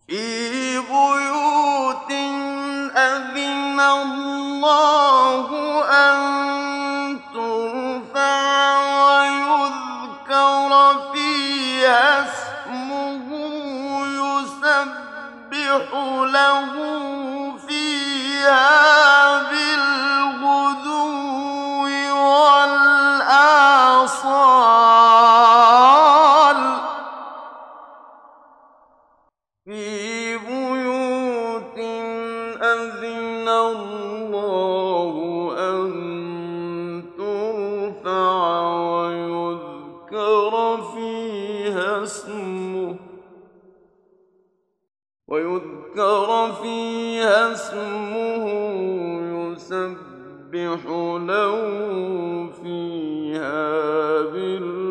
في بيوت أذن الله أن ترفع ويذكر فيها اسمه يسبح له فيها بالغدو والآصال في بيوت أذن الله أن ترفع ويذكر فيها اسمه يسبح له فيها بالغدو